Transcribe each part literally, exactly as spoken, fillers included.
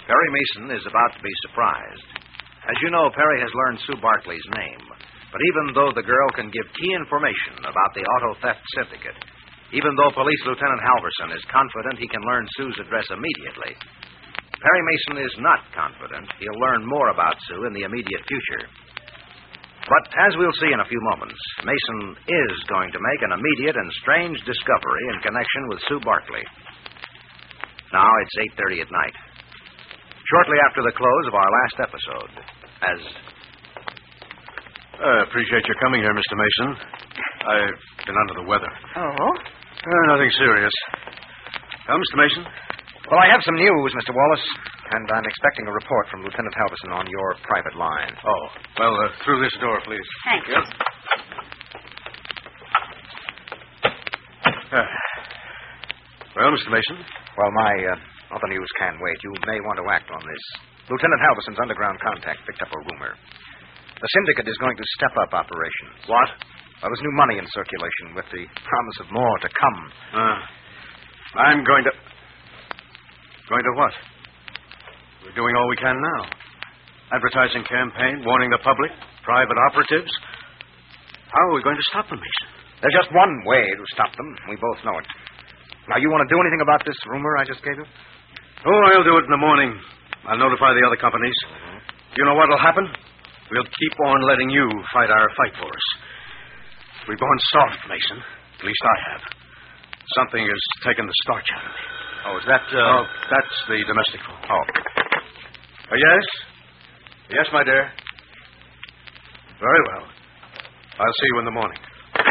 Perry Mason is about to be surprised. As you know, Perry has learned Sue Barkley's name. But even though the girl can give key information about the auto theft syndicate, even though Police Lieutenant Halverson is confident he can learn Sue's address immediately, Perry Mason is not confident he'll learn more about Sue in the immediate future. But as we'll see in a few moments, Mason is going to make an immediate and strange discovery in connection with Sue Barkley. Now it's eight thirty at night. Shortly after the close of our last episode, as... I uh, appreciate your coming here, Mister Mason. I've been under the weather. Oh? Uh, nothing serious. Well, Mister Mason? Well, I have some news, Mister Wallace, and I'm expecting a report from Lieutenant Halverson on your private line. Oh, well, uh, through this door, please. Thanks. Yep. Uh, well, Mister Mason? Well, my uh, other news can wait. You may want to act on this. Lieutenant Halverson's underground contact picked up a rumor. The syndicate is going to step up operations. What? Well, there's new money in circulation with the promise of more to come. Uh, I'm going to... Going to what? We're doing all we can now. Advertising campaign, warning the public, private operatives. How are we going to stop them, Mason? There's just one way to stop them. We both know it. Now, you want to do anything about this rumor I just gave you? Oh, I'll do it in the morning. I'll notify the other companies. Mm-hmm. You know what'll happen? We'll keep on letting you fight our fight for us. We've gone soft, Mason. At least I have. Something has taken the starch out of me. Oh, is that... Uh... Oh, that's the domestic phone. Oh. Oh, yes? Yes, my dear. Very well. I'll see you in the morning.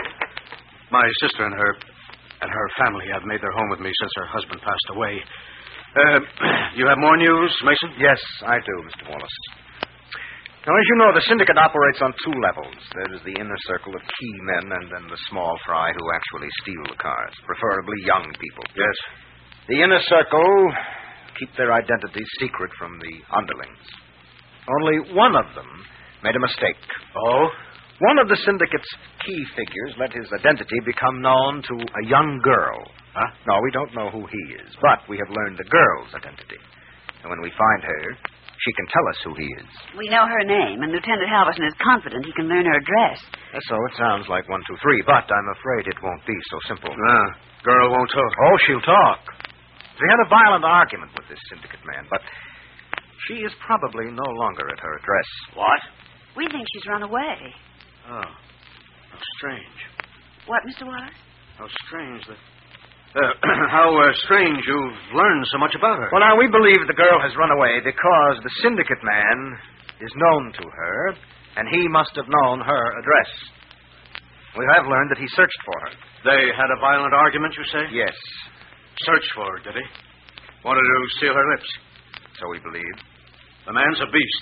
My sister and her and her family have made their home with me since her husband passed away. Uh, you have more news, Mason? Yes, I do, Mister Wallace. Now, as you know, the syndicate operates on two levels. There's the inner circle of key men and then the small fry who actually steal the cars, preferably young people. Yes. The inner circle keep their identities secret from the underlings. Only one of them made a mistake. Oh? One of the syndicate's key figures let his identity become known to a young girl. Huh? No, we don't know who he is, but we have learned the girl's identity. And when we find her, she can tell us who he is. We know her name, and Lieutenant Halverson is confident he can learn her address. So it sounds like one, two, three, but I'm afraid it won't be so simple. Ah, girl won't talk. Oh, she'll talk. She had a violent argument with this syndicate man, but she is probably no longer at her address. What? We think she's run away. Oh, how strange. What, Mister Wallace? How strange that... Uh, how uh, strange you've learned so much about her. Well, now, we believe the girl has run away because the syndicate man is known to her, and he must have known her address. We have learned that he searched for her. They had a violent argument, you say? Yes. Searched for her, did he? Wanted to seal her lips. So we believe. The man's a beast.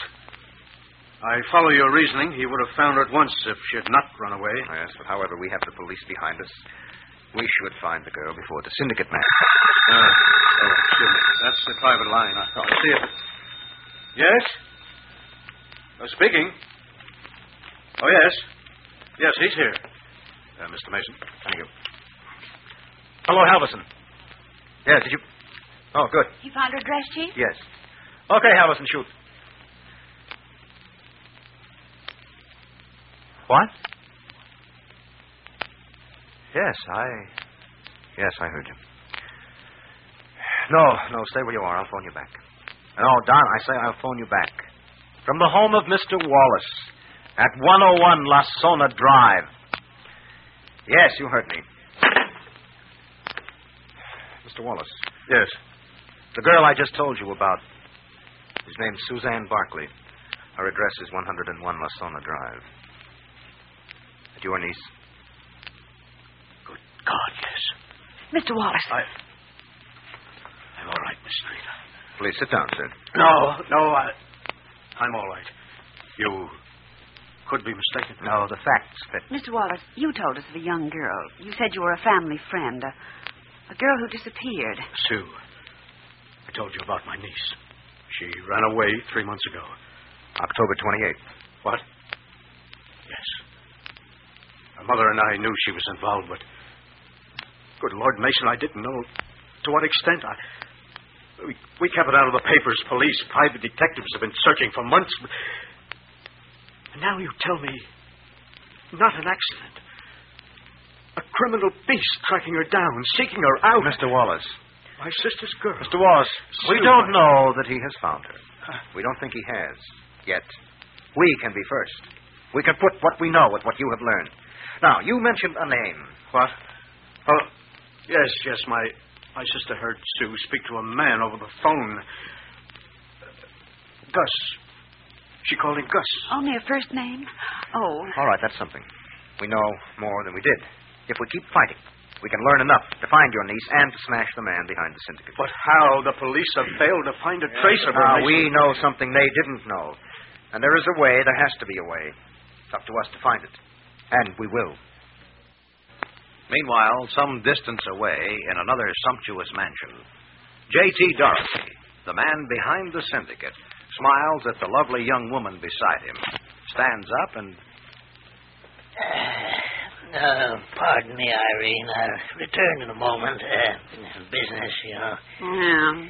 I follow your reasoning. He would have found her at once if she had not run away. Yes, but however, we have the police behind us. We should find the girl before the syndicate man. Uh, oh, excuse me. That's the private line. I, I see it. Yes? Uh, speaking. Oh, yes. Yes, he's here. Uh, Mister Mason. Thank you. Hello, Halverson. Yes, did you... Oh, good. You found her address, Chief? Yes. Okay, Halverson, shoot. What? Yes, I... Yes, I heard you. No, no, stay where you are. I'll phone you back. No, Don, I say I'll phone you back. From the home of Mister Wallace at one oh one La Sona Drive. Yes, you heard me. Mister Wallace. Yes. The girl I just told you about. His name's Suzanne Barkley. Her address is one oh one La Sona Drive. At your niece? Good God, yes. Mister Wallace. I... I'm all right, Miss Snyder. Please, sit down, sir. No, no, I... I'm all right. You could be mistaken. No, the facts fit. Mister Wallace, you told us of a young girl. You said you were a family friend. A, a girl who disappeared. Sue. I told you about my niece. She ran away three months ago. October twenty-eighth. What? Yes. Her mother and I knew she was involved, but... Good Lord, Mason, I didn't know to what extent. I... We, we kept it out of the papers. Police, private detectives have been searching for months. And now you tell me, not an accident. A criminal beast tracking her down, seeking her out. Mister Wallace. My sister's girl. Mister Wallace, we Sue, don't my- know that he has found her. Huh? We don't think he has, yet. We can be first. We can put what we know with what you have learned. Now, you mentioned a name. What? Oh, yes, yes. My my sister heard Sue speak to a man over the phone. Uh, Gus. She called him Gus. Only a first name? Oh. All right, that's something. We know more than we did. If we keep fighting, we can learn enough to find your niece and to smash the man behind the syndicate. But how? The police have failed to find a trace of her. Now, Mason. we know something they didn't know. And there is a way. There has to be a way. It's up to us to find it. And we will. Meanwhile, some distance away in another sumptuous mansion, J T Dorothy, the man behind the syndicate, smiles at the lovely young woman beside him, stands up and... Uh, uh, pardon me, Irene. I'll return in a moment. Uh, business, you know. Yeah.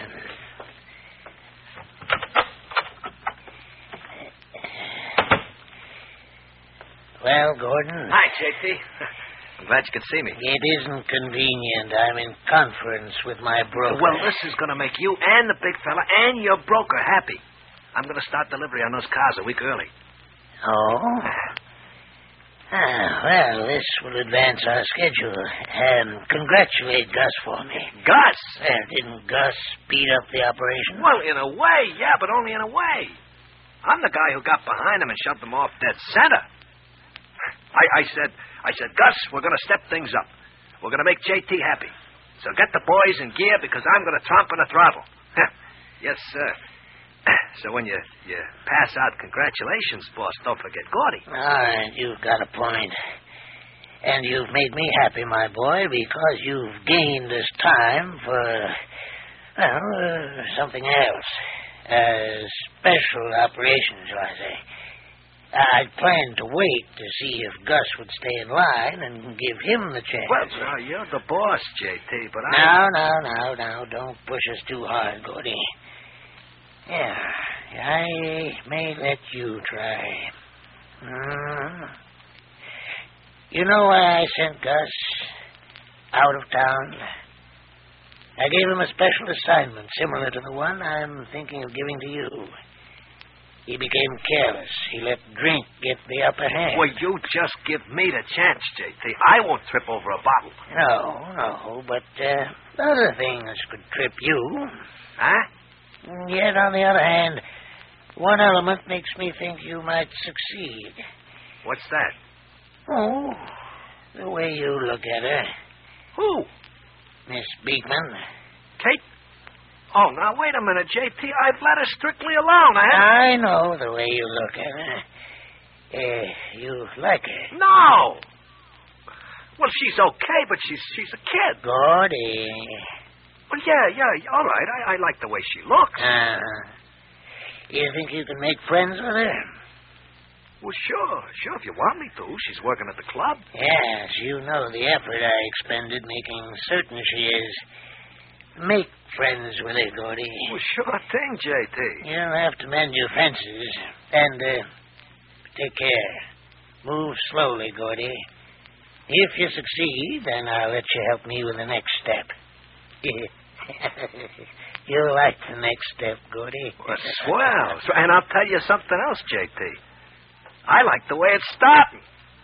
Well, Gordon. Hi, J T. I'm glad you could see me. It isn't convenient. I'm in conference with my broker. Well, this is going to make you and the big fella and your broker happy. I'm going to start delivery on those cars a week early. Oh? Ah, well, this will advance our schedule. Um, congratulate Gus for me. Gus? Well, didn't Gus speed up the operation? Well, in a way, yeah, but only in a way. I'm the guy who got behind him and shoved him off dead center. I, I said, I said, Gus, we're going to step things up. We're going to make J T happy. So get the boys in gear because I'm going to tromp on the throttle. Yes, sir. So when you, you pass out congratulations, boss, don't forget Gordy. All right, you've got a point. And you've made me happy, my boy, because you've gained this time for, well, uh, something else. A special operation, shall I say. I'd planned to wait to see if Gus would stay in line and give him the chance. Well, now, you're the boss, J T, but I... Now, now, now, now, don't push us too hard, Gordy. Yeah, I may let you try. Mm. You know why I sent Gus out of town? I gave him a special assignment similar to the one I'm thinking of giving to you. He became careless. He let drink get the upper hand. Well, you just give me the chance, J T. I won't trip over a bottle. No, no, but uh, other things could trip you. Huh? Yet, on the other hand, one element makes me think you might succeed. What's that? Oh, the way you look at her. Who? Miss Beekman. Kate? Oh, now, wait a minute, J T. I've let her strictly alone. I haven't... I know the way you look at her. Uh, you like her. No! Well, she's okay, but she's she's a kid. Gordy. Well, yeah, yeah, all right. I, I like the way she looks. Uh, you think you can make friends with her? Well, sure, sure, if you want me to. She's working at the club. Yes, you know the effort I expended making certain she is. Make friends with her, Gordy. Well, sure thing, J T. You'll have to mend your fences. And, uh, take care. Move slowly, Gordy. If you succeed, then I'll let you help me with the next step. You'll like the next step, Gordy. Well, swell. So, and I'll tell you something else, J T. I like the way it's starting.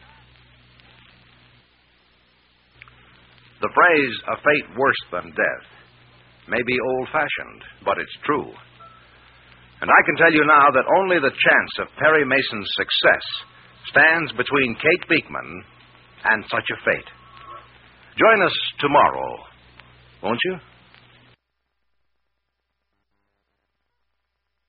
The phrase, a fate worse than death, may be old-fashioned, but it's true. And I can tell you now that only the chance of Perry Mason's success stands between Kate Beekman and such a fate. Join us tomorrow, won't you?